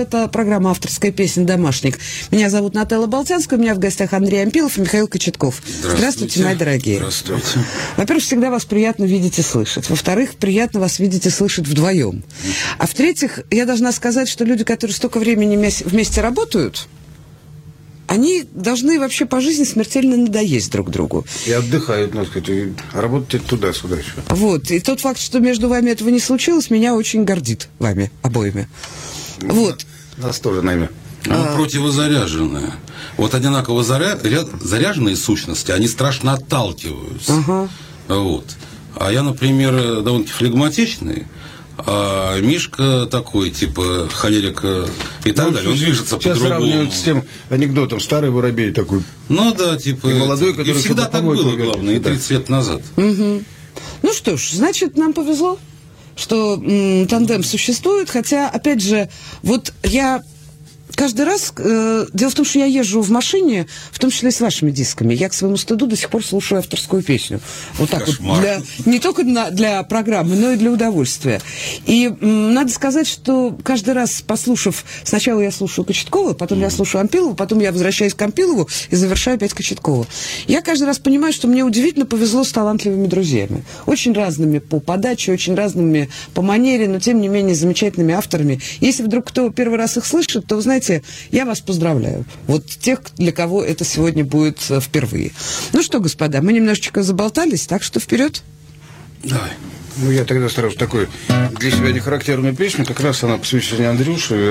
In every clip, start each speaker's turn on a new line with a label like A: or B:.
A: Это программа «Авторская песня. Домашник». Меня зовут Нателла Болтянская, у меня в гостях Андрей Ампилов и Михаил Кочетков. Здравствуйте, мои дорогие.
B: Здравствуйте.
A: Во-первых, всегда вас приятно видеть и слышать. Во-вторых, приятно вас видеть и слышать вдвоем. А в-третьих, я должна сказать, что люди, которые столько времени вместе работают, они должны вообще по жизни смертельно надоесть друг другу.
B: И отдыхают, надо сказать, и работать туда-сюда еще.
A: Вот. И тот факт, что между вами этого не случилось, меня очень гордит вами обоими. Вот.
B: Нас тоже, наверное.
C: Мы противозаряженные. Вот одинаково заряженные сущности, они страшно отталкиваются.
A: Ага.
C: Вот. А я, например, довольно-таки флегматичный, а Мишка такой, типа, холерика и так далее. Он движется по-другому.
B: Сейчас сравнивают с тем анекдотом. Старый воробей такой.
C: Ну да, типа.
B: И молодой, который...
C: И всегда так было, главное, и 30 лет назад.
A: Угу. Ну что ж, значит, нам повезло, что тандем существует. Хотя, опять же, вот я... Каждый раз... дело в том, что я езжу в машине, в том числе и с вашими дисками. Я, к своему стыду, до сих пор слушаю авторскую песню. Вот так вот. Не только для программы, но и для удовольствия. И надо сказать, что каждый раз, послушав... Сначала я слушаю Кочеткова, потом я слушаю Ампилова, потом я возвращаюсь к Ампилову и завершаю опять Кочеткова. Я каждый раз понимаю, что мне удивительно повезло с талантливыми друзьями. Очень разными по подаче, очень разными по манере, но, тем не менее, замечательными авторами. Если вдруг кто первый раз их слышит, то, вы знаете, я вас поздравляю. Вот тех, для кого это сегодня будет впервые. Ну что, господа, мы немножечко заболтались, так что вперед.
C: Давай.
B: Ну, я тогда сразу такой для себя нехарактерную песню, как раз она посвящена Андрюше.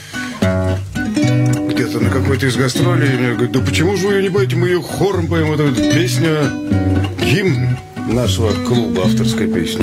B: Где-то на какой-то из гастролей. Мне говорят, да почему же вы ее не поете, мы ее хором поем. Это песня, гимн нашего клуба авторской песни.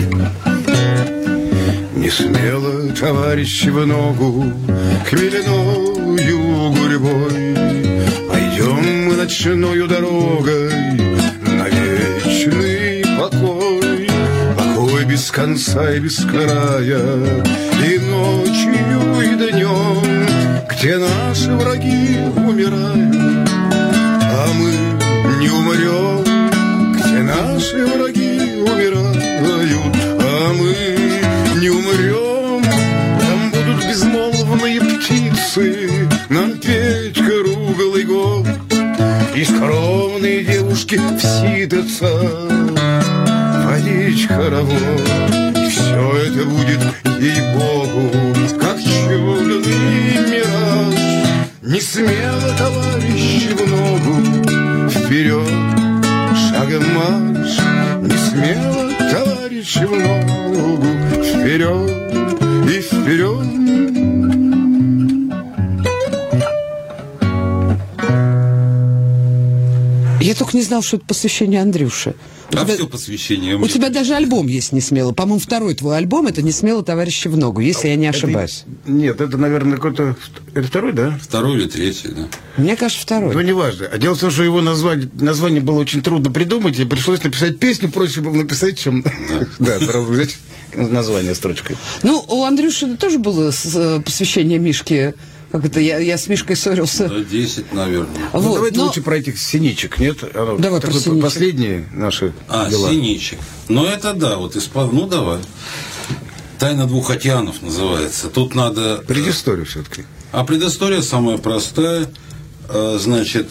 B: Не смело, товарищи, в ногу хмельною гурьбой пойдем мы ночною дорогой на вечный покой. Покой без конца и без края, и ночью, и днем, где наши враги умирают, а мы не умрем, где наши враги умирают, а мы не умрем, там будут безмолвные птицы нам петь круглый год, и скромные девушки всидятся водить хоровод. И все это будет, ей-богу, как чудный мираж. Не смело, товарищи, в ногу вперед шагом марш. Не смело, товарищи, в ногу вперед и вперед.
A: Я только не знал, что это посвящение Андрюше.
C: Все посвящение.
A: У тебя даже альбом есть «Не смело». По-моему, второй твой альбом — это «Не смело, товарищи, в ногу», если я не ошибаюсь.
B: Нет, это, наверное, какой-то... Это второй, да?
C: Второй или третий, да.
A: Мне кажется, второй.
B: Ну, неважно. А дело в том, что его название было очень трудно придумать, и пришлось написать песню, проще было написать, чем... Да, сразу взять название строчкой.
A: Ну, у Андрюши тоже было посвящение Мишке. Как это? Я с Мишкой ссорился.
C: 10, наверное.
A: Вот,
B: ну, давайте лучше про этих синичек, нет?
A: Давай про синичек.
B: Последние наши дела.
C: Синичек. Ну, это да, вот ну, давай. «Тайна двух океанов» называется. Тут надо...
B: Предыстория все-таки.
C: А предыстория самая простая. Значит,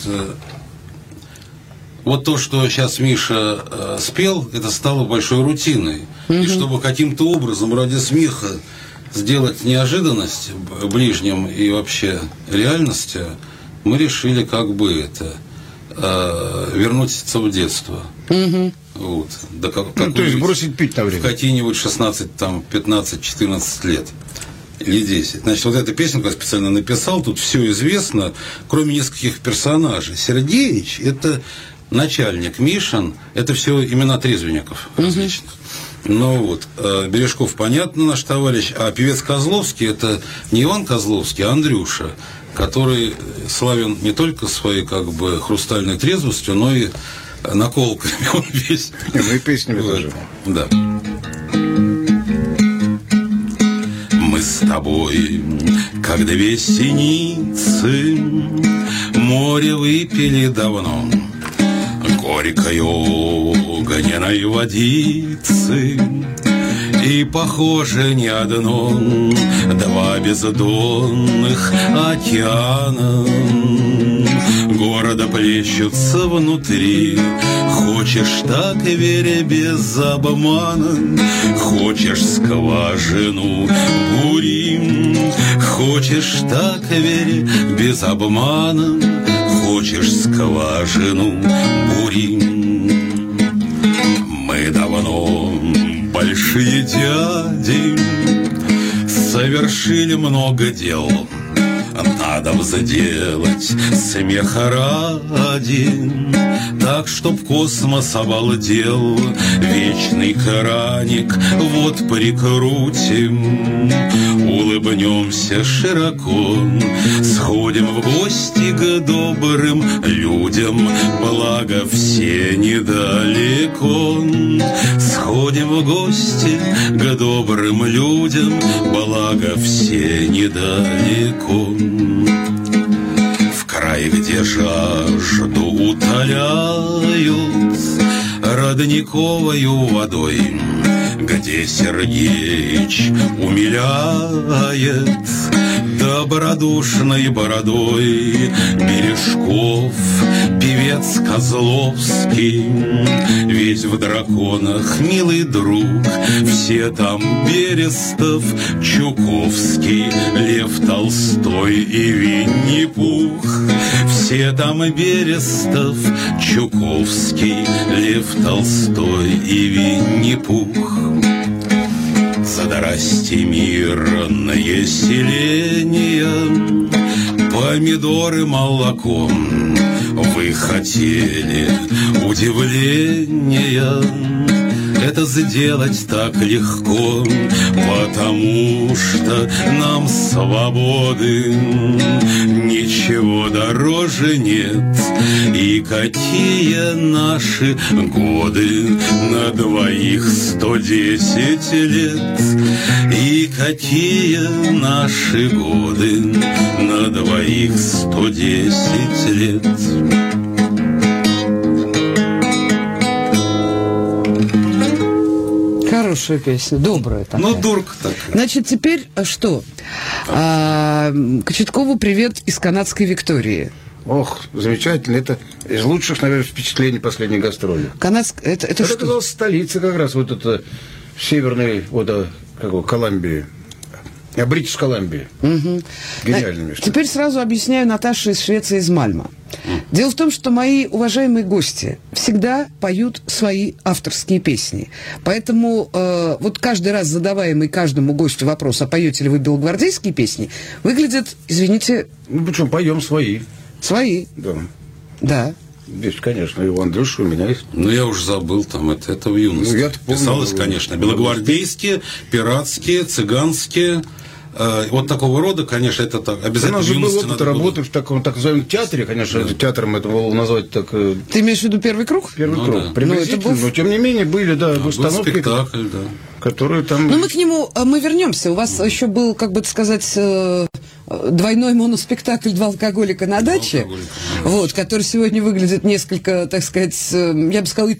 C: вот то, что сейчас Миша спел, это стало большой рутиной. И чтобы каким-то образом ради смеха сделать неожиданность ближним и вообще реальности, мы решили как бы это вернуться в детство. Вот. Да
B: то есть бросить пить на время.
C: В какие-нибудь 16, там, 15, 14 лет. Или 10. Значит, вот эту песенку я специально написал, тут все известно, кроме нескольких персонажей. Сергеич – это начальник, Мишин – это все имена трезвенников различных. Ну вот, Бережков, понятно, наш товарищ, а певец Козловский – это не Иван Козловский, а Андрюша, который славен не только своей как бы хрустальной трезвостью, но и наколками он весь.
B: Ну и песнями тоже.
C: Да. Мы с тобой, как две синицы, море выпили давно, горькою огненной водицы, И похоже не одно, два бездонных океана города плещутся внутри. Хочешь так верь без обмана, хочешь скважину бури. Хочешь так верь без обмана, хочешь скважину бури. Мы давно большие дяди, совершили много дел. Надо заделать смеха ради, так, чтоб космос обалдел. Вечный краник вот прикрутим, улыбнемся широко, сходим в гости к добрым людям, благо все недалеко. Сходим в гости к добрым людям, благо все недалеко. В край, где жажду утоляют родниковою водой, где Сергеич умиляет добродушной бородой. Бережков, певец Козловский, весь в драконах милый друг. Все там Берестов, Чуковский, Лев Толстой и Винни-Пух. Все там Берестов, Чуковский, Лев Толстой и Винни-Пух. Здрасте, мирное селение, помидоры молоком. Вы хотели удивления, это сделать так легко, потому что нам свободы ничего дороже нет. И какие наши годы, на двоих 110 лет. И какие наши годы, на двоих 110 лет.
A: Хорошая песня, добрая такая.
C: Ну, дурка такая.
A: Значит, теперь что? Кочеткову привет из канадской Виктории.
B: Ох, замечательно. Это из лучших, наверное, впечатлений последней гастроли.
A: Это что?
B: Это столица как раз вот это северной, Колумбии. Бритиш Колумбии.
A: Угу.
B: Гениальное место.
A: Теперь сразу объясняю Наташе из Швеции, из Мальмо. Дело в том, что мои уважаемые гости всегда поют свои авторские песни. Поэтому вот каждый раз задаваемый каждому гостю вопрос, а поете ли вы белогвардейские песни, выглядит, извините...
B: Ну, причем поем свои.
A: Свои?
B: Да.
A: Да.
B: Здесь, конечно, и у Андрюши, у меня есть.
C: Ну, я уже забыл, там, это в юности.
B: Ну, я-то помню,
C: писалось, конечно, белогвардейские, пиратские, цыганские. Вот такого рода, конечно, это так, обязательно.
B: У нас же был опыт работы в таком так называемом театре, конечно, да. Театром это было назвать так...
A: Ты имеешь в виду первый круг?
B: Первый круг,
C: да.
B: приблизительно, но тем не менее были, да, установки,
C: спектакль, да.
B: которые там...
A: Ну, мы к нему, мы вернемся. У вас еще был, как бы сказать, двойной моноспектакль «Два алкоголика на даче», вот, который сегодня выглядит несколько, так сказать, я бы сказала,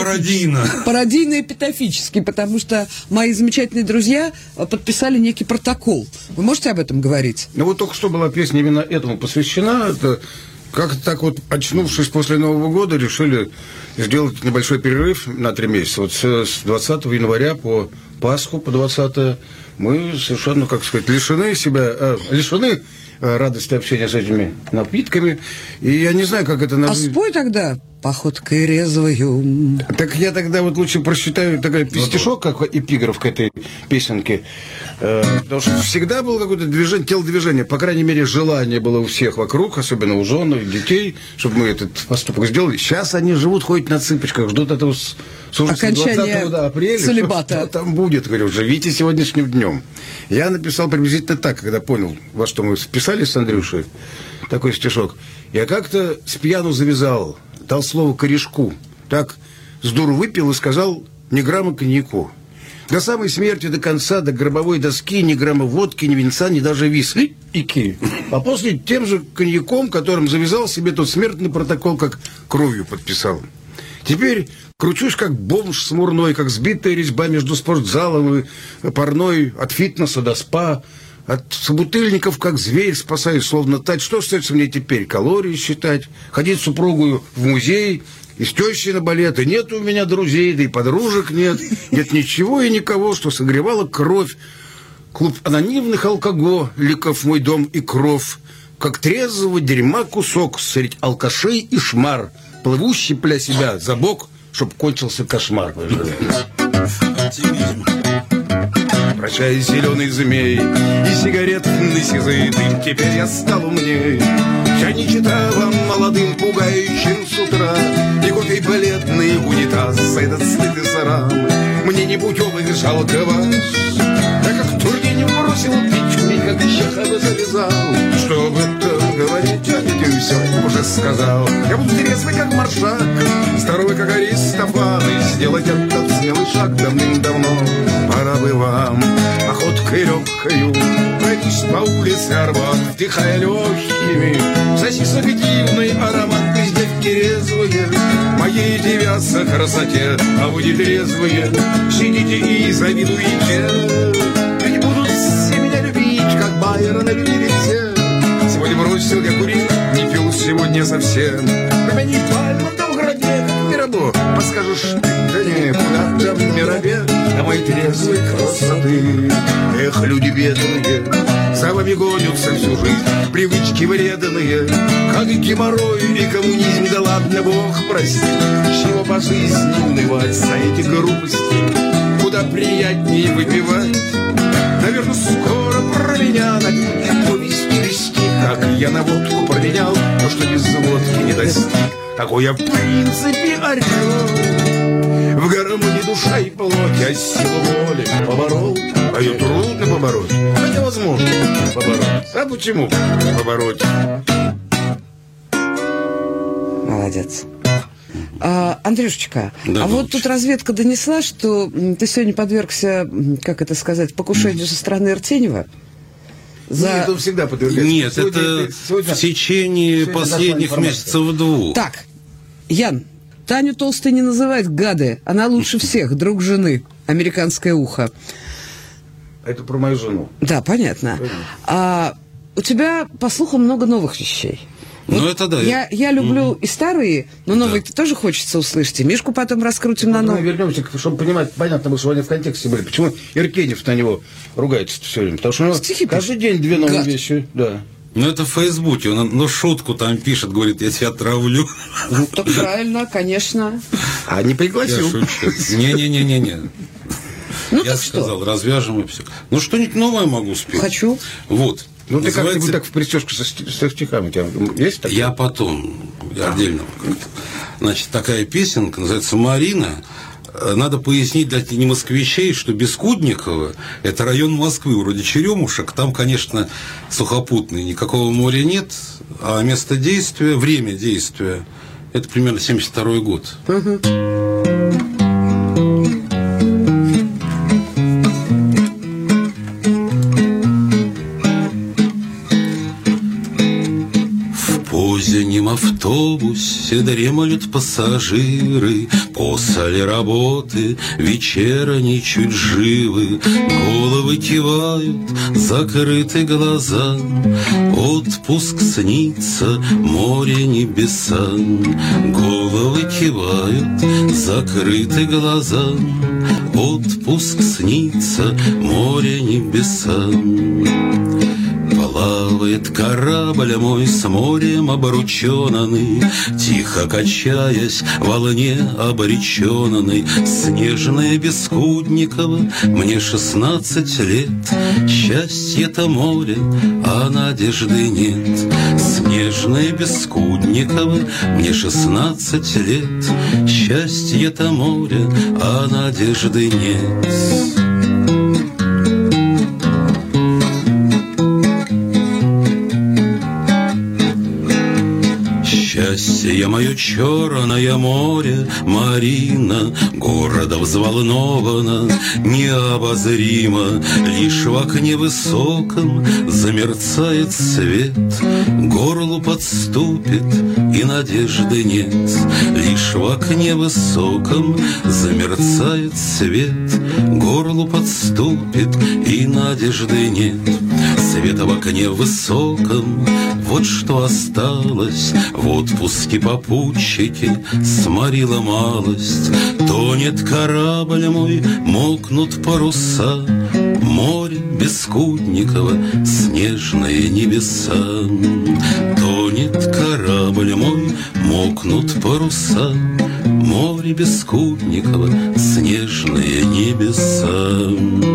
A: пародийно-эпитафически, потому что мои замечательные друзья подписали некий протокол. Вы можете об этом говорить?
B: Ну, вот только что была песня именно этому посвящена. Это как-то так вот, очнувшись после Нового года, решили сделать небольшой перерыв на 3 месяца. Вот с 20 января по Пасху, по 20 мы совершенно, как сказать, лишены радости общения с этими напитками. И я не знаю, как это...
A: А спой тогда походкой резвою.
B: Так я тогда вот лучше прочитаю такой стишок, как эпиграф к этой песенке. Потому что всегда было какое-то движение, телодвижение, по крайней мере, желание было у всех вокруг, особенно у жен, у детей, чтобы мы этот поступок сделали. Сейчас они живут, ходят на цыпочках, ждут этого
A: окончания
B: 20 апреля.
A: целибата.
B: Что там будет, говорю, живите сегодняшним днем. Я написал приблизительно так, когда понял, во что мы вписали с Андрюшей, такой стишок. Я как-то с пьяну завязал, дал слово корешку, так с дуру выпил и сказал ни грамма коньяку. До самой смерти, до конца, до гробовой доски, ни грамма водки, ни винца, ни даже виски. А после тем же коньяком, которым завязал себе тот смертный протокол, как кровью подписал. Теперь кручусь, как бомж смурной, как сбитая резьба между спортзалом и парной, от фитнеса до спа, от собутыльников, как зверь, спасаюсь, словно тать. Что остается мне теперь? Калории считать, ходить с супругою в музей, и с тещей на балеты. Нет у меня друзей, да и подружек нет. Нет ничего и никого, что согревало кровь. Клуб анонимных алкоголиков, мой дом и кров. Как трезвого дерьма кусок средь алкашей и шмар, плывущий пля себя за бок, чтоб кончился кошмар. Прощай, зеленый змей, и сигаретный сизый дым. Теперь я стал умней. Я не читала молодым пугающим с утра, и кофе бледный унитаз, этот стыд и срам. Мне не путевых жалко вас. Я как Тургенев бросил печку, и как Чехов завязал. Что об этом говорить, я ведь все уже сказал. Я буду трезвый, как Маршак, здоровый, как Аристофан, и сделать этот смелый шаг давным-давно пора бы вам. Охоткой легкою пройдусь по улице Арбат, вдыхая легкими сосисок дивный аромат. Из девки резвые моей девятся красоте, а вы нетрезвые сидите и завидуете. Ведь будут все меня любить, как Байрона любили все. Сегодня бросил я курить, не пил сегодня совсем. Промени пальму в Новгороде, как Мирабо. Подскажешь, да не, куда там Мирабе, а мои трезвые красоты. Эх, люди бедные, за вами гонятся всю жизнь привычки вредные, как и геморрой и коммунизм. Да ладно, Бог прости, чего по жизни унывать за эти грубости. Куда приятнее выпивать. Наверное, скоро про меня напишут повести листи, как я на водку променял то, что без водки не достиг. Такой я в принципе орел, в гармонии душа и плоть, а силу воли поборол. А ее трудно побороть, а невозможно побороть. А почему побороть?
A: Молодец. Андрюшечка,
C: да,
A: вот тут разведка донесла, что ты сегодня подвергся, как это сказать, покушению со стороны Иртенева.
B: Нет, он всегда подвергается.
C: Нет, сегодня в течение последних месяцев двух.
A: Так, Ян, Таню толстой не называют гады, она лучше всех, друг жены, американское ухо.
B: Это про мою жену.
A: Да, понятно. У тебя, по слухам, много новых вещей.
C: Ну,
A: вот
C: это да.
A: Я люблю и старые, но новые-то тоже хочется услышать. И Мишку потом раскрутим на новый.
B: Вернемся, чтобы понимать, понятно было, что они в контексте были. Почему Иркенев на него ругается все время? Потому что у него каждый день две новые вещи. Да.
C: Ну, это в Фейсбуке. Он шутку там пишет, говорит, я тебя травлю.
A: Ну, так правильно, конечно.
B: А не пригласил.
C: Я шучу. Не-не-не-не.
A: Ну,
C: я сказал, развяжем и все. Ну, что-нибудь новое могу спеть.
A: Хочу.
C: Вот.
B: Ну, ты как-нибудь так в прическу со стихами у тебя есть такое?
C: Я потом, отдельно. Значит, такая песенка, называется «Марина». Надо пояснить для немосквичей, что Бескудниково – это район Москвы, вроде Черемушек. Там, конечно, сухопутный, никакого моря нет, а место действия, время действия – это примерно 72-й год. В зимнем автобусе дремлют пассажиры, после работы вечерней чуть живы, головы кивают, закрыты глаза, отпуск снится, море небеса. Головы кивают, закрыты глаза, отпуск снится, море небеса. Плавает корабль мой с морем обрученный, тихо качаясь в волне обреченной. Снежная Бескудникова, мне 16 лет, счастье-то море, а надежды нет. Снежная Бескудникова, мне 16 лет, счастье-то море, а надежды нет. Счастье мое черное море, Марина, города взволнована, необозримо, лишь в окне высоком замерцает свет, горлу подступит, и надежды нет. Лишь в окне высоком замерцает свет, горлу подступит, и надежды нет. Света в окне высоком, вот что осталось. В отпуске попутчики сморила малость. Тонет корабль мой, мокнут паруса, море Бескудникова, снежные небеса. Тонет корабль мой, мокнут паруса, море Бескудникова, снежные небеса.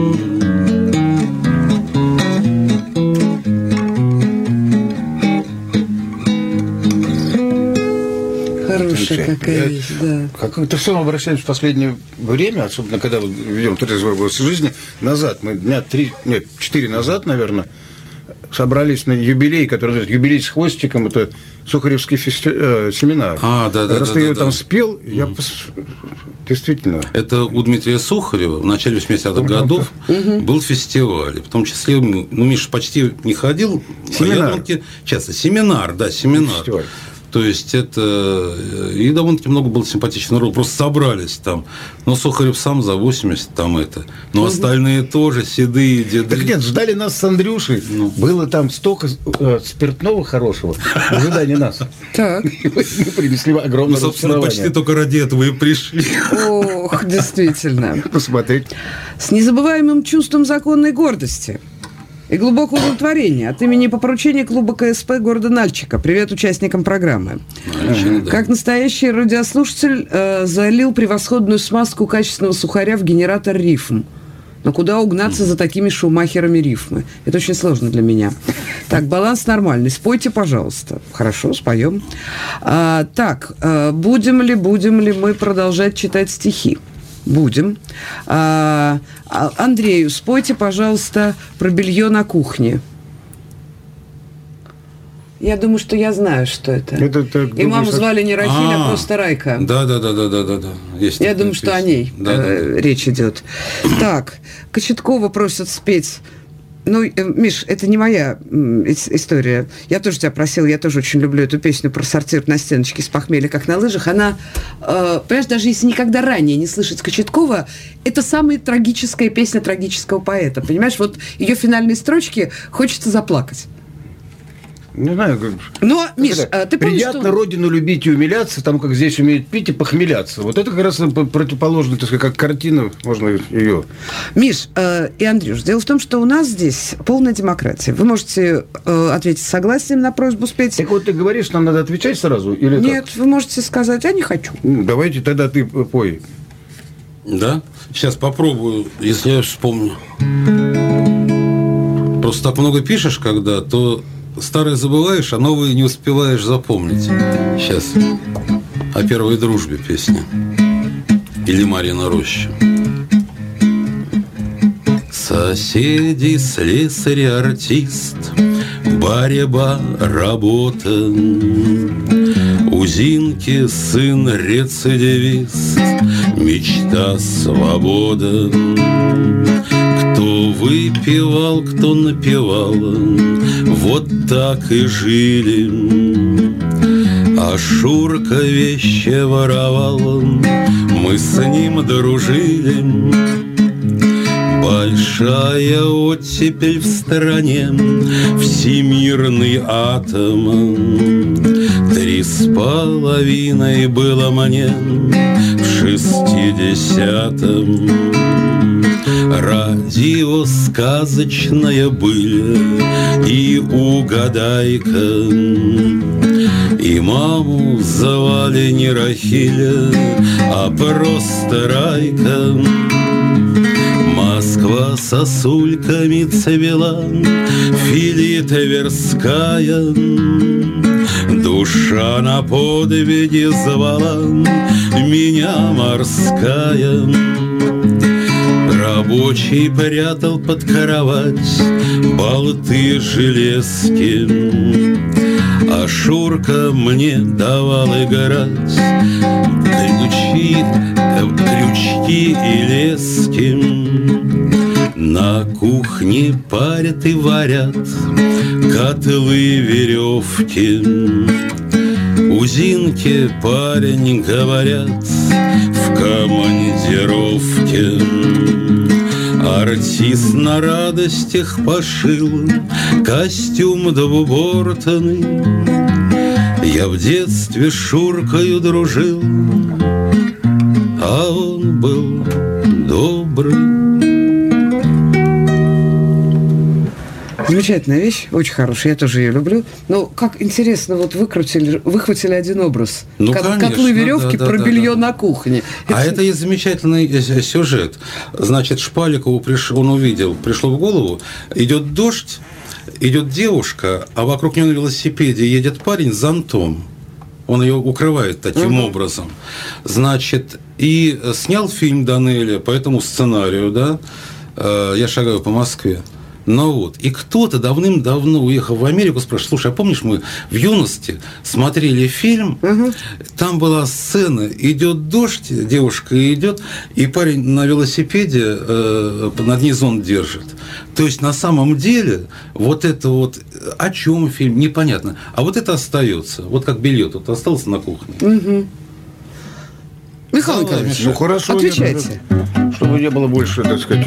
A: Хорошая какая вещь, да.
B: Как-то все мы обращаемся в последнее время, особенно когда ведем трезвый образ жизни, назад, мы 4 назад, наверное, собрались на юбилей, который называется юбилей с хвостиком, это Сухаревский семинар. Раз ты ее там спел, я действительно...
C: Это у Дмитрия Сухарева в начале 80-х годов был фестиваль. В том числе, Миша почти не ходил.
B: Семинар.
C: Часто. Семинар.
B: Фестиваль.
C: То есть это... И довольно-таки много было симпатичного народа. Просто собрались там. Но Сухарев сам за 80 там это. Но остальные тоже седые деды.
B: Так нет, ждали нас с Андрюшей. Было там столько спиртного хорошего в ожидании нас.
A: Так.
B: Мы принесли огромное
C: Мы, собственно, почти только ради этого и пришли.
A: Ох, действительно.
B: Посмотреть.
A: С незабываемым чувством законной гордости и глубокого удовлетворения от имени по поручению клуба КСП города Нальчика. Привет участникам программы. Как настоящий радиослушатель залил превосходную смазку качественного сухаря в генератор рифм. Но куда угнаться за такими шумахерами рифмы? Это очень сложно для меня. Так, баланс нормальный. Спойте, пожалуйста. Хорошо, споем. Будем ли мы продолжать читать стихи? Будем. Андрею, спойте, пожалуйста, про белье на кухне. Я думаю, что я знаю, что это. И маму звали не Рахиль, а просто Райка.
C: Да. Есть
A: я думаю, что о ней речь идет. Так, Кочеткова просят спеть. Миш, это не моя история. Я тоже тебя просила, я тоже очень люблю эту песню про сортир на стеночке с похмелья, как на лыжах. Она, понимаешь, даже если никогда ранее не слышать Кочеткова, это самая трагическая песня трагического поэта. Понимаешь, вот ее финальные строчки хочется заплакать.
B: Не знаю.
A: Но, Миш, ты помнишь,
B: приятно
A: что...
B: родину любить и умиляться, там, как здесь умеют пить и похмеляться. Вот это как раз противоположно, так сказать, как картина, можно ее...
A: Миш и Андрюш, дело в том, что у нас здесь полная демократия. Вы можете ответить согласием на просьбу спеть.
B: Так вот ты говоришь, нам надо отвечать сразу? Или
A: нет, вы можете сказать, я не хочу.
B: Давайте тогда ты пой.
C: Да? Сейчас попробую, если я вспомню. Просто так много пишешь, когда, то... Старое забываешь, а новые не успеваешь запомнить. Сейчас о первой дружбе песня. Или Марьина роща. Соседи, слесарь, артист, борьба, работа. У Зинки сын рецидивист, мечта, свобода. Кто выпивал, кто напевал, вот так и жили. А Шурка вещи воровал, мы с ним дружили. Большая оттепель в стране, всемирный атом. 3,5 было мне в 60-м. Радио сказочная быль и угадайка. И маму звали не Рахиля, а просто Райка. Москва сосульками цвела, Филита Тверская. Душа на подвиге звала, меня морская. Рабочий прятал под кровать болты железки, а Шурка мне давал играть крючки и лески. На кухне парят и варят котлы, веревки. У Зинки, парень, говорят, в командировке. Артист на радостях пошил костюм двубортный. Я в детстве с Шуркою дружил, а он был добрый.
A: Замечательная вещь, очень хорошая, я тоже ее люблю. Но как интересно, вот выхватили один образ.
C: Ну, конечно,
A: котлы, веревки, про белье на кухне.
C: А это есть замечательный сюжет. Значит, Шпаликову он увидел, пришло в голову, идет дождь, идет девушка, а вокруг нее на велосипеде едет парень с зонтом. Он ее укрывает таким образом. Значит, и снял фильм Данелия по этому сценарию, да, «Я шагаю по Москве». Ну вот, и кто-то давным-давно уехал в Америку, спрашивает: слушай, а помнишь, мы в юности смотрели фильм, там была сцена, идет дождь, девушка идет, и парень на велосипеде над ней зонт держит. То есть, на самом деле, вот это вот, о чем фильм, непонятно. А вот это остается, вот как белье тут осталось на кухне.
A: Михаил Николаевич,
B: ну, хорошо,
A: отвечайте.
B: Чтобы не было больше, так сказать,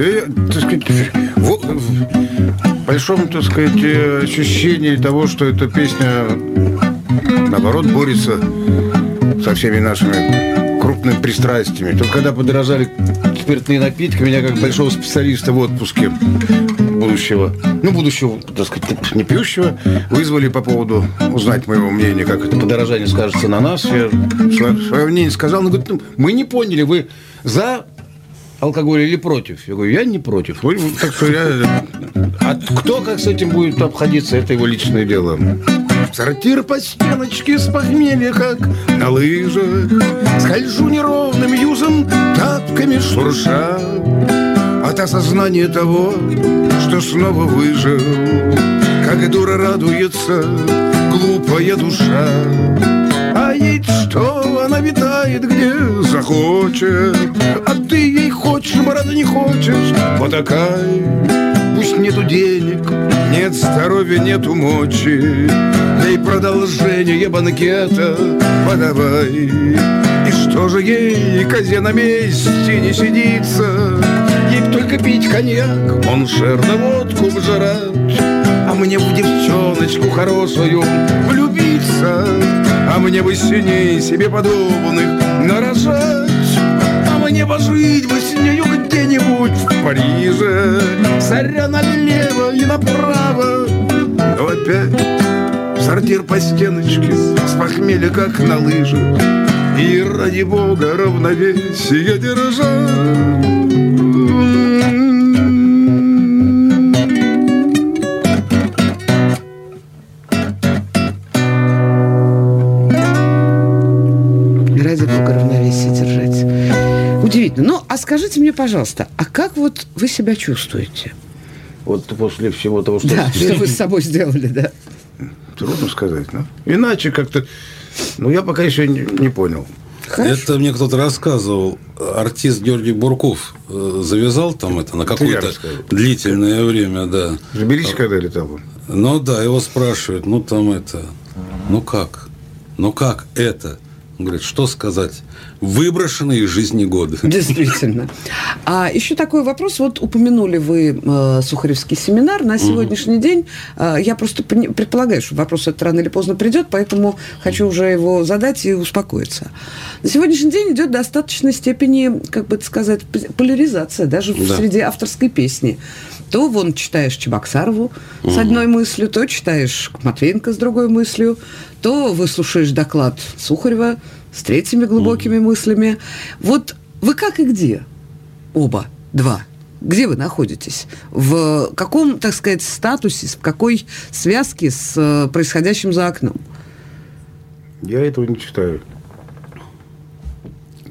B: в большом, так сказать, ощущении того, что эта песня, наоборот, борется со всеми нашими крупными пристрастиями. Только когда подорожали спиртные напитки, меня как большого специалиста в отпуске будущего, так сказать, не пьющего, вызвали по поводу узнать моего мнения, как это подорожание скажется на нас. Я свое мнение сказал, он говорит: мы не поняли, вы за алкоголь или против? Я говорю: я не против. Так что а кто как с этим будет обходиться, это его личное дело. Сортир по стеночке с похмелья, как на лыжах. Скольжу неровным юзом, тапками шурша. От осознания того, что снова выжил, как и дура радуется глупая душа. А ей что, она витает где захочет, а ты ей хочешь, брат, не хочешь, потакай. Пусть нету денег, нет здоровья, нету мочи, да и продолжение банкета подавай. И что же ей, козе, на месте не сидится? Ей только пить коньяк, моншер да водку вжрать. А мне бы девчоночку хорошую влюбиться, а мне бы синей себе подобных нарожать, а мне бы жить бы с нею где-нибудь в Париже, царя налево и направо. Но опять сортир по стеночке с похмелья, как на лыжах, и ради бога равновесие держать.
A: Удивительно. Ну, а скажите мне, пожалуйста, а как вот вы себя чувствуете?
B: Вот после всего того, что...
A: Да, что вы с собой сделали, да.
B: Трудно сказать, но иначе как-то... Ну, я пока еще не понял.
A: Хорошо.
C: Это мне кто-то рассказывал. Артист Георгий Бурков завязал там это на какое-то длительное время, да.
B: В Тбилиси когда летал?
C: Ну да, его спрашивают, ну как это? Он говорит: что сказать? Выброшенные из жизни годы.
A: Действительно. А еще такой вопрос. Вот упомянули вы Сухаревский семинар. На сегодняшний день я просто предполагаю, что вопрос этот рано или поздно придет, поэтому хочу уже его задать и успокоиться. На сегодняшний день идет в достаточной степени, как бы это сказать, поляризация даже среди авторской песни. То вон читаешь Чебоксарову с одной мыслью, то читаешь Матвеенко с другой мыслью, то выслушаешь доклад Сухарева с третьими глубокими мыслями. Вот вы как и где? Оба, два. Где вы находитесь? В каком, так сказать, статусе, в какой связке с происходящим за окном?
B: Я этого не читаю.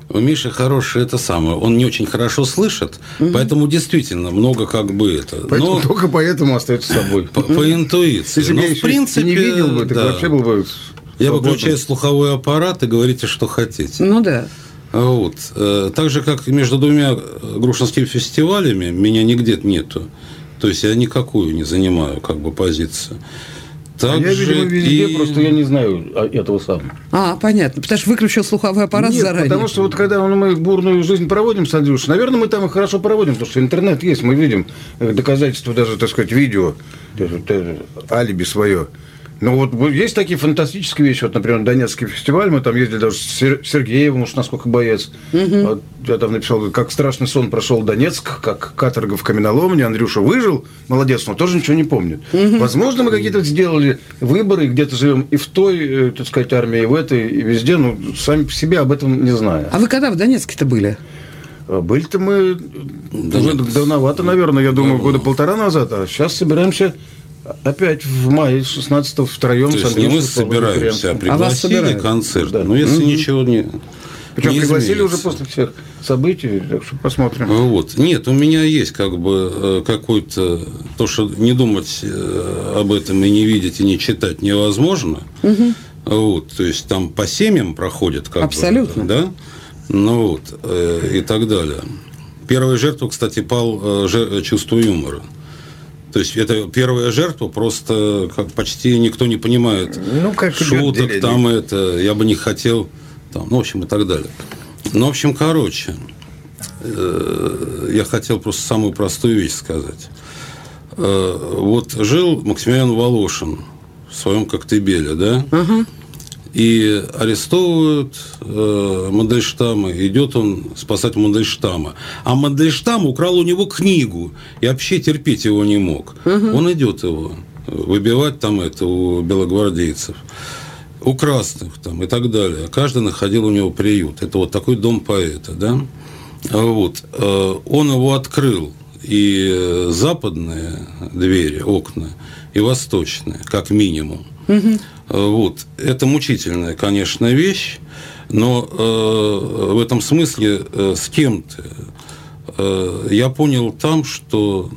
C: У Миши хороший это самое. Он не очень хорошо слышит, поэтому действительно много как бы это.
B: Поэтому, только поэтому остается собой.
C: По интуиции.
B: Если бы я
C: в принципе,
B: не видел бы, так вообще был бы
C: я выключаю слуховой аппарат и говорите, что хотите.
A: Ну да.
C: Вот. Так же, как между двумя грушинскими фестивалями, меня нигде нету. То есть я никакую не занимаю как бы позицию. Так
B: я, видимо, везде, просто я не знаю этого сам.
A: Понятно. Потому что выключил слуховой аппарат заранее.
B: Потому что вот когда мы бурную жизнь проводим с Андрюшей, наверное, мы там и хорошо проводим, потому что интернет есть, мы видим доказательства, даже, так сказать, видео, алиби свое. Ну, вот есть такие фантастические вещи. Вот, например, Донецкий фестиваль, мы там ездили даже с Сергеевым, уж насколько боец. Вот, я там написал, как страшный сон прошел Донецк, как каторга в каменоломне. Андрюша выжил, молодец, но тоже ничего не помнит. Возможно, мы какие-то сделали выборы, где-то живем и в той, так сказать, армии, и в этой, и везде, но сами по себе об этом не знаю.
A: А вы когда в Донецке-то были?
B: Были-то мы уже давновато, наверное, я думаю, года полтора назад, а сейчас собираемся... Опять в мае 16-го втроем.
C: То есть не мы собираемся, а пригласили концерт.
B: Да.
C: Но если ничего не...
B: Причем
C: не
B: пригласили
C: изменится.
B: уже после всех событий, так что посмотрим.
C: Вот. Нет, у меня есть как бы какой-то... То, что не думать об этом и не видеть, и не читать невозможно. Вот. То есть там по семьям проходит как
A: абсолютно.
C: бы. Да? Ну вот. И так далее. Первая жертва, кстати, пал чувство юмора. То есть это первая жертва, просто как почти никто не понимает шуток, там это, я бы не хотел, там, ну, в общем, и так далее. Ну, в общем, короче, я хотел просто самую простую вещь сказать. Вот жил Максимилиан Волошин в своем Коктебеле, да? И арестовывают Мандельштама, идет он спасать Мандельштама. А Мандельштам украл у него книгу, и вообще терпеть его не мог. Он идет его выбивать там это у белогвардейцев, у красных там и так далее. Каждый находил у него приют. Это вот такой дом поэта, да? Вот. Он его открыл, и западные двери, окна, и восточные, как минимум. Вот. Это мучительная, конечно, вещь, но в этом смысле с кем-то я понял там, что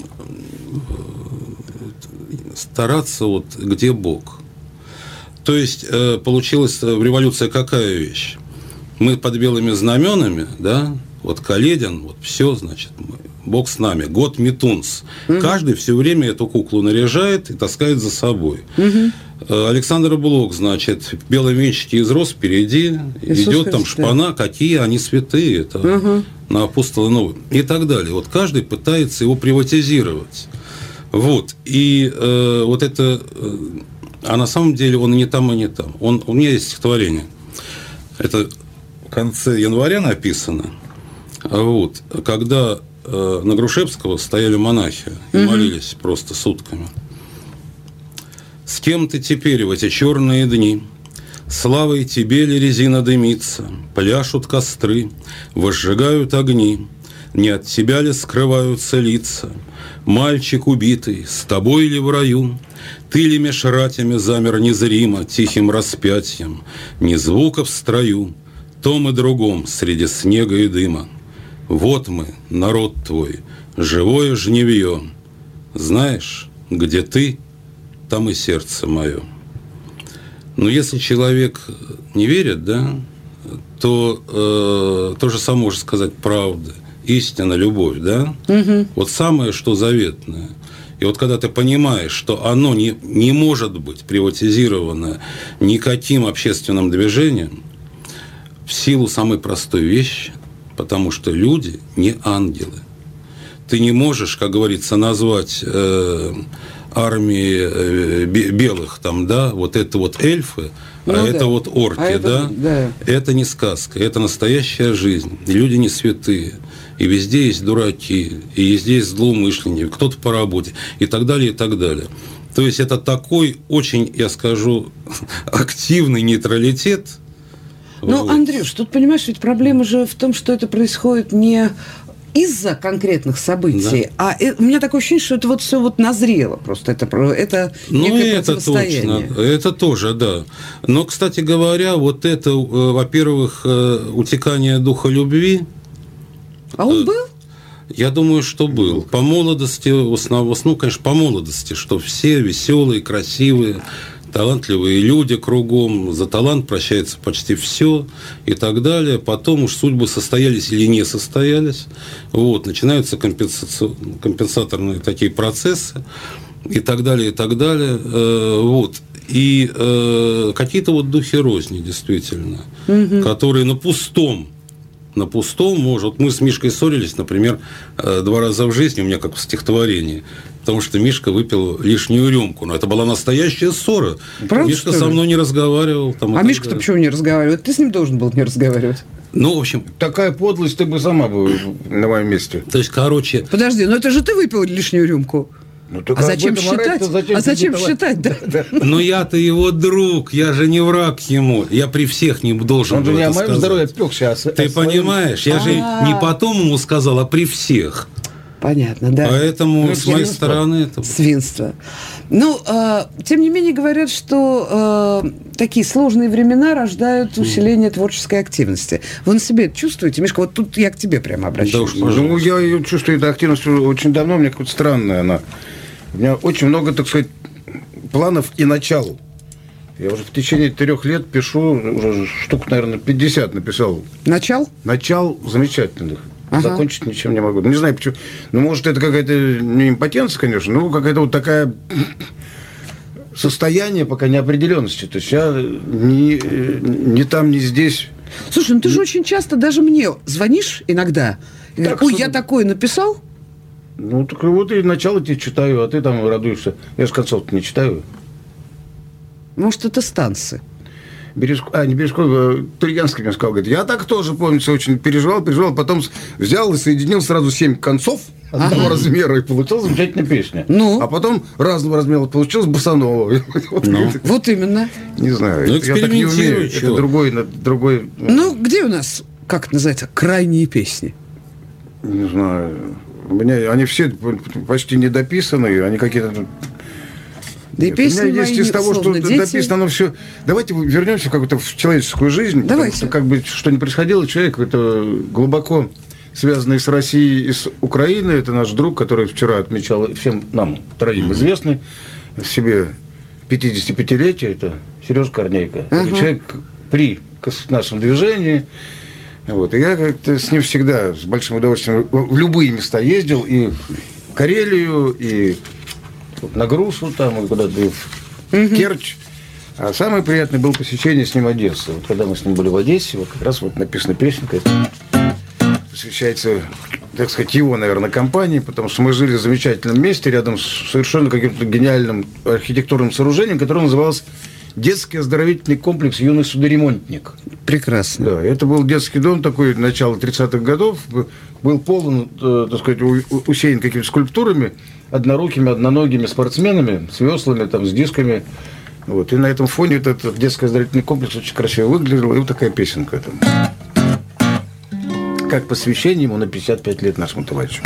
C: стараться вот где Бог. То есть получилась в революции какая вещь? Мы под белыми знаменами, да, вот Каледин, вот все, значит, Бог с нами, год Митунс. Каждый все время эту куклу наряжает и таскает за собой. Александр Блок, значит, в белом венчике из роз впереди, идет там шпана, какие они святые, это на апостола новый, и так далее. Вот каждый пытается его приватизировать. Вот. И вот это... А на самом деле он и не там, и не там. У меня есть стихотворение. Это в конце января написано. Вот. Когда на Грушевского стояли монахи и молились просто сутками. С кем ты теперь в эти черные дни? Славой тебе ли резина дымится? Пляшут костры, возжигают огни. Не от тебя ли скрываются лица? Мальчик убитый, с тобой ли в раю? Ты ли меж ратями замер незримо тихим распятием? Ни звука в строю, том и другом среди снега и дыма. Вот мы, народ твой, живое жневье. Знаешь, где ты, там и сердце мое. Но если человек не верит, да, то то же самое можно сказать правда, истина, любовь, да? Вот самое, что заветное. И вот когда ты понимаешь, что оно не может быть приватизировано никаким общественным движением, в силу самой простой вещи, потому что люди не ангелы. Ты не можешь, как говорится, назвать армии белых там, да, вот это вот эльфы, это вот орки, да? Это не сказка, это настоящая жизнь. Люди не святые. И везде есть дураки, и везде есть злоумышленники, кто-то по работе, и так далее, и так далее. То есть это такой очень, я скажу, активный нейтралитет.
A: Ну, вот. Андрюш, тут, понимаешь, ведь проблема же в том, что это происходит не из-за конкретных событий, да. У меня такое ощущение, что это вот все вот назрело просто, это некое противостояние.
C: Точно, это тоже, да. Но, кстати говоря, вот это, во-первых, утекание духа любви.
A: А он был?
C: Я думаю, что был. По молодости, в основном, конечно, по молодости, что все веселые, красивые, талантливые люди кругом, за талант прощается почти все и так далее. Потом уж судьбы состоялись или не состоялись. Вот, начинаются компенсаторные такие процессы и так далее, и так далее. Вот. И какие-то вот духи розни, действительно, которые на пустом, может. Мы с Мишкой ссорились, например, 2 раза в жизни, у меня как в стихотворении, потому что Мишка выпил лишнюю рюмку. Но это была настоящая ссора.
A: Правда,
C: Мишка со мной не разговаривал.
A: А Мишка-то почему не разговаривает? Ты с ним должен был не разговаривать.
C: Ну, в общем...
B: Такая подлость ты бы сама была на моем месте.
C: То есть, короче...
A: Подожди, но это же ты выпил лишнюю рюмку.
B: Ну,
A: а зачем считать? Зачем считать, да?
C: Но я-то его друг, я же не враг ему. Я при всех не должен был это сказать. Он же не о моем здоровье отпёкся. Ты понимаешь? Я же не потом ему сказал, а при всех.
A: Понятно, да.
C: Поэтому с моей стороны это...
A: Свинство. Ну, тем не менее, говорят, что такие сложные времена рождают усиление творческой активности. Вы на себе это чувствуете? Мишка, вот тут я к тебе прямо обращаюсь.
B: Да уж, ну, я ее чувствую, эта активность очень давно, у меня какая-то странная она. У меня очень много, так сказать, планов и начал. Я уже в течение 3 лет пишу, уже штук, наверное, 50 написал.
A: Начал
B: замечательных. Ага. Закончить ничем не могу. Не знаю, почему. Ну, может, это какая-то не импотенция, конечно, но какая-то вот такая состояние пока неопределенности. То есть я ни там, ни здесь.
A: Слушай, ну ты же очень часто даже мне звонишь иногда. И говоришь, ой, я такое написал.
B: Ну, так вот и начало тебе читаю, а ты там радуешься. Я же концов-то не читаю.
A: Может, это станцы.
B: Не Бережков, Турьянский мне сказал, говорит, я так тоже, помнится, очень переживал, потом взял и соединил сразу 7 концов одного размера, и получилась замечательная песня.
A: Ну?
B: А потом разного размера получилась босанова.
A: Вот именно.
B: Не знаю, я так не умею. Это другой...
A: Ну, где у нас, как это называется, крайние песни?
B: Не знаю. Они все почти недописанные, они какие-то...
A: Да и песни
B: у меня есть из того, что
A: дети.
B: Написано, оно все. Давайте вернемся как-то в человеческую жизнь.
A: Давайте.
B: Что, как бы, что ни происходило, человек это глубоко связанный с Россией и с Украиной. Это наш друг, который вчера отмечал, всем нам троим известный, себе 55-летие. Это Сережа Корнейко. Это человек при нашем движении. Вот. И я как-то с ним всегда с большим удовольствием в любые места ездил. И в Карелию, и на Грушу, там, и куда-то в Керчь. А самое приятное было посещение с ним Одессы. Вот когда мы с ним были в Одессе, вот как раз вот написана песенка, посвящается, так сказать, его, наверное, компании, потому что мы жили в замечательном месте, рядом с совершенно каким-то гениальным архитектурным сооружением, которое называлось детский оздоровительный комплекс «Юный судоремонтник».
A: Прекрасно.
B: Да, это был детский дом такой, начала 30-х годов, был полон, так сказать, усеян какими-то скульптурами, однорукими, одноногими спортсменами, с веслами, там, с дисками. Вот. И на этом фоне этот детский оздоровительный комплекс очень красиво выглядел. И вот такая песенка там. Как посвящение ему на 55 лет нашему товарищу.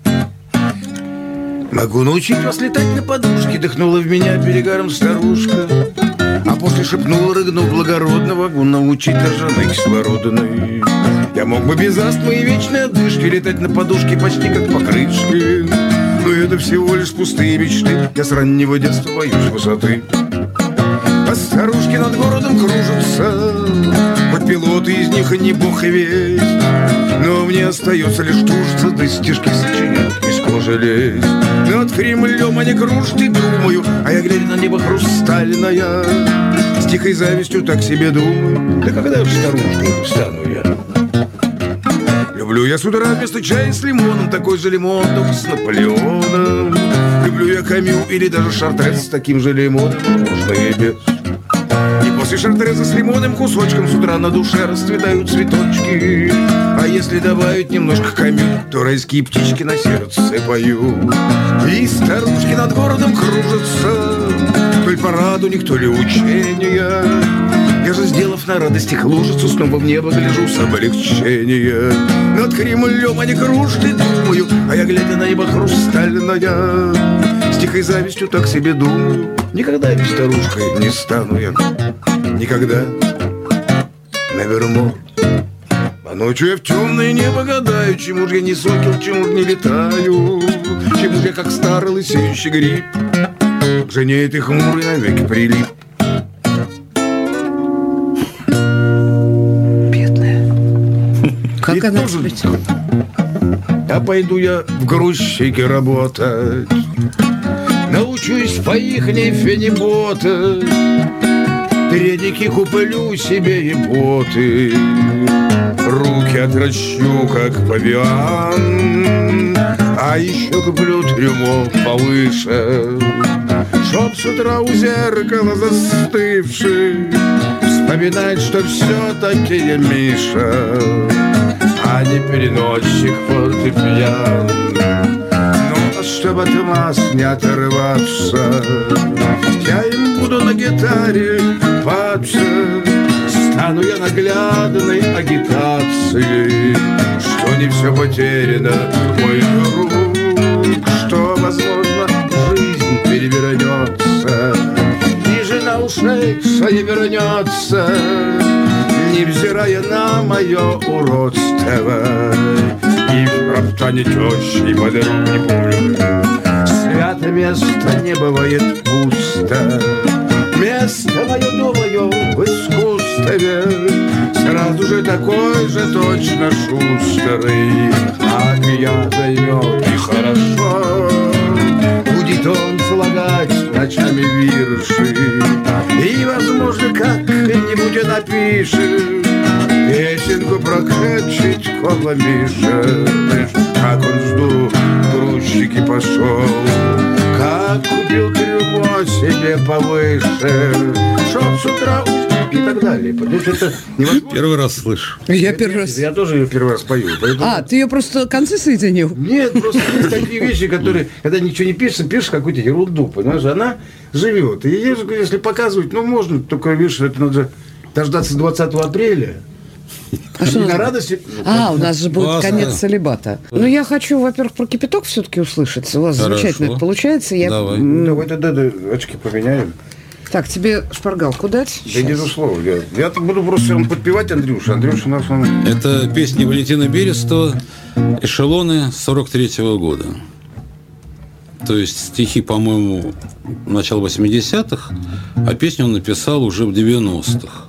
B: Могу научить вас летать на подушке, дыхнула в меня перегаром старушка. А после шепнула, рыгнув благородно, могу научить ржаной кислородной. Я мог бы без астмы и вечной одышки летать на подушке почти как по крышке. Но это всего лишь пустые мечты. Я с раннего детства боюсь высоты. А старушки над городом кружатся, хоть пилоты из них и не бог и весть. Но мне остается лишь тужиться, да стишки сочинять, из кожи лезть. Над Кремлем они кружат и думаю, а я, глядя на небо хрустальное, с тихой завистью так себе думаю, да когда же старушкой стану я? Люблю я с утра вместо чая с лимоном такой же лимон, только с Наполеоном. Люблю я Камю или даже Шартрез с таким же лимоном, можно и без. И после Шартреза с лимонным кусочком с утра на душе расцветают цветочки. А если добавить немножко Камю, то райские птички на сердце поют. И старушки над городом кружатся, то ли парад у них, то ли учения. Я же, сделав на радостях лужицу, снова в небо гляжу с облегчения. Над Кремлем, а не кружкой думаю, а я, глядя на небо хрустальное, с тихой завистью так себе думаю: никогда ведь старушкой не стану я. Никогда. Наверно. А ночью я в темное небо гадаю, чему же я не сокол, чему же не летаю, чему же я, как старый лысеющий гриб, к жене этой хмурой навеки прилип.
A: Как
B: и
A: она
B: тоже...
A: спит?
B: А пойду я в грузчике работать, научусь по ихней фениботать, треники куплю себе и боты, руки отращу, как павиан, а еще куплю трюмо повыше, чтоб с утра у зеркала застывший вспоминать, что все-таки я Миша, а не переносчик фортепиан. Но чтоб от масс не оторваться, я им буду на гитаре паться. Стану я наглядной агитацией, что не все потеряно, мой друг, что, возможно, жизнь перевернется, и жена ушедшая вернется, невзирая на мое уродство. И в роптане тещи, и подруг не помню, свято место не бывает пусто. Место мое, думаю, в искусстве, сразу же такой же точно шустрый, как я займет, и хорошо будет он слагать ночами вирши, и, возможно, как-нибудь напишет песенку про Кэтчиткова Миша. Как он с дуру в грузчики пошел, как купил трюмо себе повыше, чтоб с утра и так далее. Потому что это невозможно.
C: Первый раз слышу.
A: Я первый раз.
B: Я тоже ее первый раз пою. Поэтому...
A: А, ты ее просто концы соединил?
B: Нет, просто есть такие вещи, которые, когда ничего не пишешь, пишешь какую-то ерунду, понимаешь? Она живет. И ее, если показывать, ну, можно, только, видишь, это надо дождаться 20 апреля.
A: А что
B: на радости.
A: у нас же будет
C: Классно.
A: конец целибата. Ну, я хочу, во-первых, про кипяток все-таки услышать. У вас
C: Хорошо.
A: замечательно это получается.
C: Давай.
B: Давай тогда очки поменяем.
A: Так, тебе шпаргалку дать?
B: Да не за слово. Я так буду просто вам подпевать Андрюша. Андрюша наш он...
C: Это песни Валентина Берестова «Эшелоны» 43-го года. То есть стихи, по-моему, начала 80-х, а песню он написал уже в 90-х.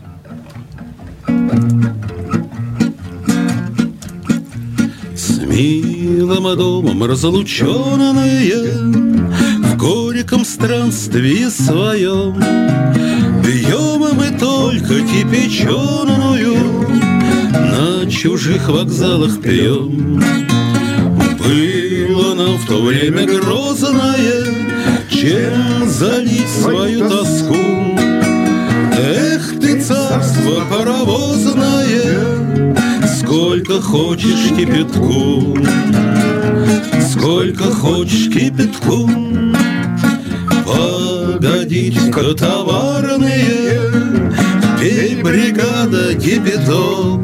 C: С милым домом разлученные в горьком странстве своем пьем мы только кипяченую, на чужих вокзалах пьем. Было нам в то время грозное, чем залить свою тоску. Эх ты, царство паровозное, сколько хочешь кипятку, сколько хочешь кипятку. Погодите-ка, товарные, пей, бригада, кипяток.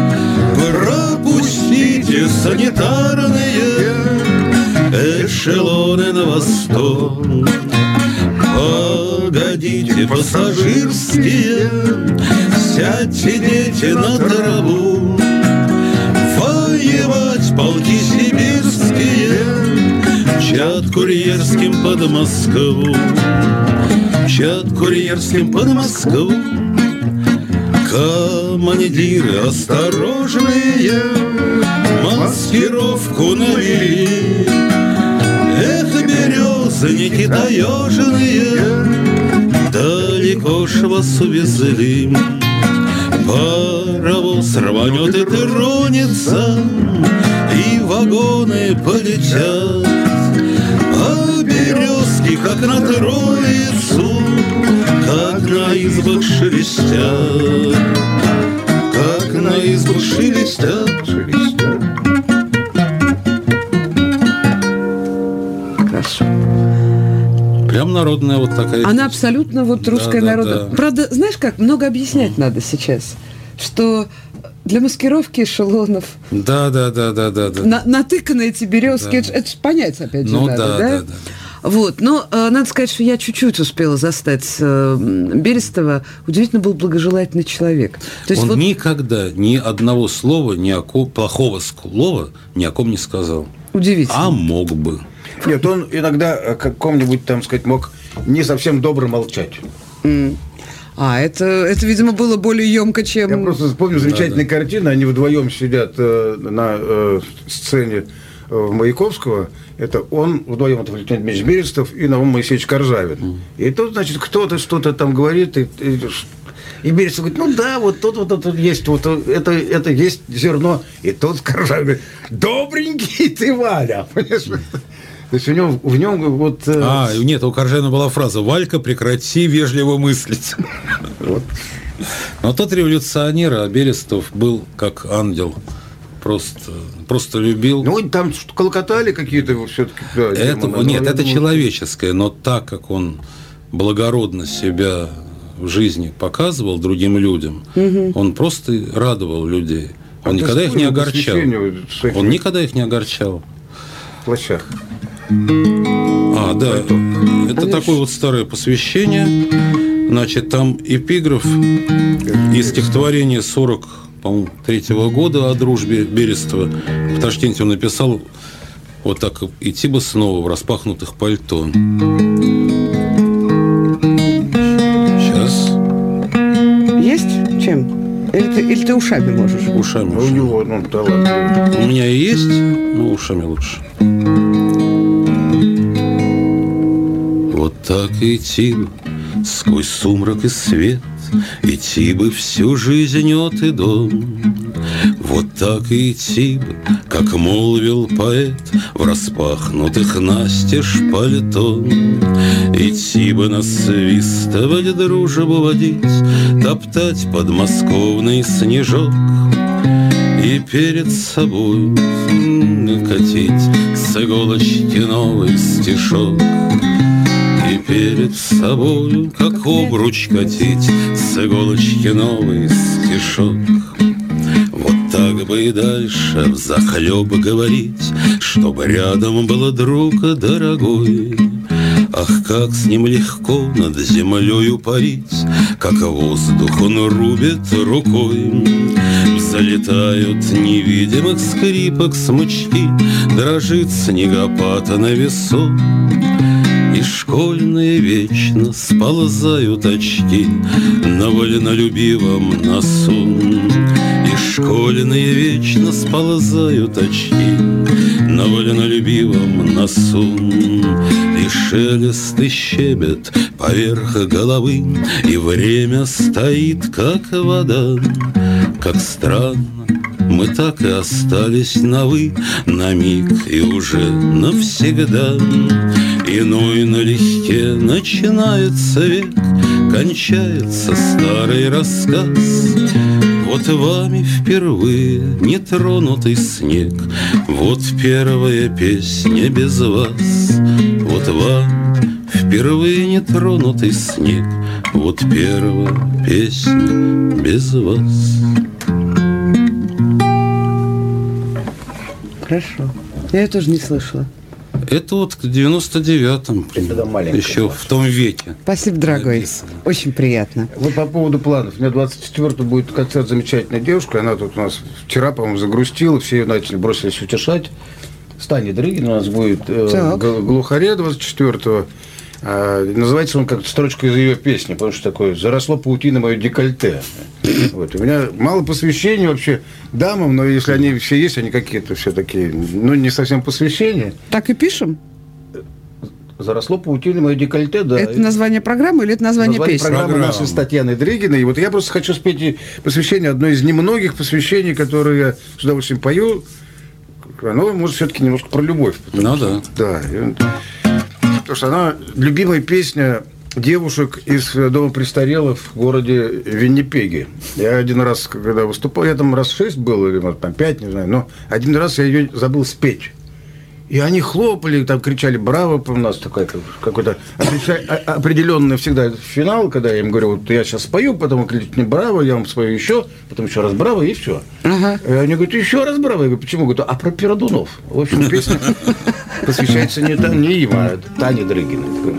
C: Пропустите, санитарные, эшелоны на восток. Погодите, пассажирские, сядьте, дети, на траву. Воевать полки сибирские мчат курьерским под Москву, мчат курьерским под Москву. Командиры осторожные маскировку навели. Эх, березники таежные, далеко ж вас увезли. Паровоз рванет и тронется, и вагоны полетят, а березки, как на Троицу, как на избах шелестят, как на избах шелестят, шелестят.
A: Хорошо.
C: Прям народный народная вот такая.
A: Она абсолютно вот русская народная.
C: Да.
A: Правда, знаешь как, много объяснять надо сейчас, что для маскировки эшелонов натыканы эти березки, это же понять опять же надо, да? Вот, но надо сказать, что я чуть-чуть успела застать Берестова. Удивительно был благожелательный человек.
C: То есть он никогда ни одного слова, плохого слова ни о ком не сказал.
A: Удивительно.
C: А мог бы.
B: Нет, он иногда каком-нибудь, там сказать, мог не совсем добро молчать.
A: Это, видимо, было более емко, чем...
B: Я просто вспомню замечательные картины. Они вдвоем сидят на сцене Маяковского. Это он вдвоем, это Валентин Дмитриевич Берестов и Наум Моисеевич Коржавин. И тут, значит, кто-то что-то там говорит, и Берестов говорит, ну да, вот тут есть, вот это есть зерно. И тут Коржавин говорит, добренький ты, Валя. Понимаешь? То есть в нем вот...
C: Нет, у Коржавина была фраза «Валька, прекрати вежливо мыслить». Но тот революционер, а Берестов был как ангел. Просто любил.
B: Ну, там колокотали какие-то все-таки. Да,
C: это человеческое, но так как он благородно себя в жизни показывал другим людям, он просто радовал людей. Он никогда их не огорчал. Он никогда их не огорчал.
B: В плащах.
C: Да. Это такое вот старое посвящение. Значит, там эпиграф из стихотворения 43-го года о дружбе Берестова. В Ташкенте он написал вот так: «Идти бы снова в распахнутых пальто». Сейчас.
A: Есть чем? Или ты ушами можешь?
C: Ушами.
B: У него талант.
C: У меня и есть, но ушами лучше. Вот так идти бы сквозь сумрак и свет, идти бы всю жизнь от и до. Вот так и идти бы, как молвил поэт, в распахнутых настежь пальто. Идти бы насвистывать, дружбу водить, топтать подмосковный снежок и перед собой катить с иголочки новый стишок. И перед собою, как обруч, катить с иголочки новый стишок. Вот так бы и дальше взахлеб говорить, чтобы рядом был друг дорогой. Ах, как с ним легко над землею парить, как воздух он рубит рукой. Залетают невидимых скрипок смычки, дрожит снегопад на весу. И школьные вечно сползают очки на вольнолюбивом носу. И школьные вечно сползают очки на вольнолюбивом носу. И шелест и щебет поверх головы, и время стоит, как вода. Как странно, мы так и остались на «вы», на миг и уже навсегда. Иной налегке начинается век, кончается старый рассказ. Вот вами впервые нетронутый снег, вот первая песня без вас. Вот вам впервые нетронутый снег, вот первая песня без вас.
A: Хорошо. Я тоже не слышала.
C: Это вот к 99-м, еще в том веке.
A: Спасибо, дорогой. Написано. Очень приятно.
B: Вот по поводу планов. У меня 24-го будет концерт «Замечательная девушка». Она тут у нас вчера, по-моему, загрустила. Все ее начали, бросились утешать. Таня Дрыгина у нас будет «Глухаре» 24-го. Называется он как строчка из ее песни, потому что такое «Заросло паутиной мое декольте». Вот. У меня мало посвящений вообще дамам, но если они все есть, они какие-то все такие, ну, не совсем посвящения.
A: Так и пишем?
B: «Заросло паутиной мое декольте», да.
A: Это название программы или это название песни?
B: Программы нашей с Татьяной Дрыгиной. И вот я просто хочу спеть посвящение, одно из немногих посвящений, которые я с удовольствием пою. Оно, может, все-таки немножко про любовь.
C: Ну да.
B: Да. Потому что она любимая песня девушек из дома престарелых в городе Виннипеге. Я один раз, когда выступал, я там раз 6 был, или может, там 5, не знаю, но один раз я ее забыл спеть. И они хлопали, там кричали «Браво!» У нас такой какой-то определенный всегда финал, когда я им говорю, вот я сейчас спою, потом вы кричите мне «Браво!», я вам спою еще, потом еще раз «Браво!» и все. Ага. И они говорят, еще раз «Браво!» Я говорю, почему? Говорю, а про Пиродунов. В общем, песня посвящается не им, а Тане Дрыгиной.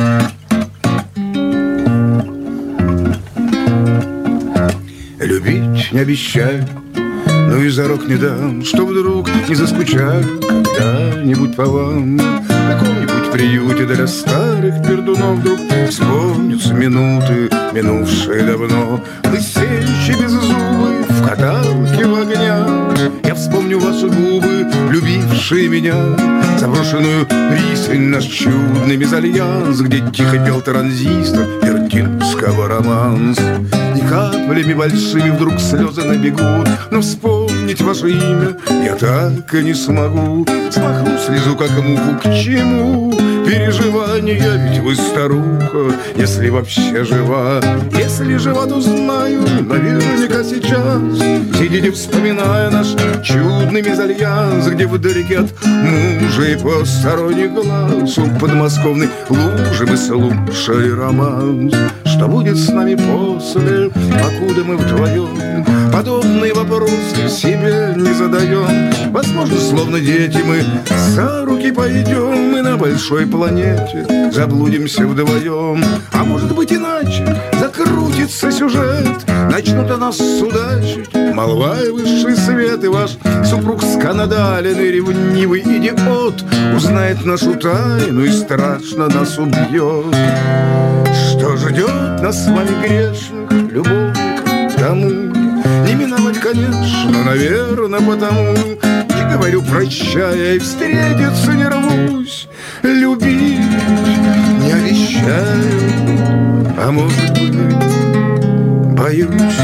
B: Любить не обещаю, но и зарок не дам, что вдруг не заскучаю когда-нибудь по вам. В каком-нибудь приюте для старых пердунов вдруг вспомнятся минуты, минувшие давно. Лысеющие без зубы в каталке в огнях. Я вспомню ваши губы, любившие меня, заброшенную пристань, наш чудный мезальянс, где тихо пел транзистор вертинского романса. И каплями большими вдруг слезы набегут, но вспомнить ваше имя я так и не смогу. Смахну слезу, как муху, к чему переживания, ведь вы старуха, если вообще жива. Если жива, то знаю, наверняка сейчас сидите, вспоминая наш чудный мезальянс, где вдалеке от мужа и посторонних глаз у подмосковной лужи мы слушали романс. Что будет с нами после, покуда мы вдвоем подобные вопросы себе не задаем? Возможно, словно дети мы за руки пойдем, мы на большой планете заблудимся вдвоем. А может быть иначе, закрутится сюжет, начнут о нас судачить молва и высший свет, и ваш супруг скандаленный ревнивый идиот узнает нашу тайну и страшно нас убьет. Что ждет нас с вами грешных, любовников, тому не миновать, конечно, наверное, потому не говорю прощая и встретиться не рвусь. Любить не обещаю, а может быть, боюсь.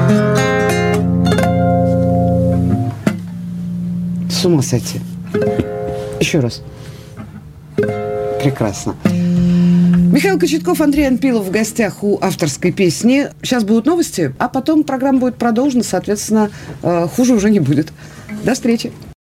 A: С ума сойти. Еще раз. Прекрасно. Михаил Кочетков, Андрей Анпилов в гостях у авторской песни. Сейчас будут новости, а потом программа будет продолжена, соответственно, хуже уже не будет. До встречи.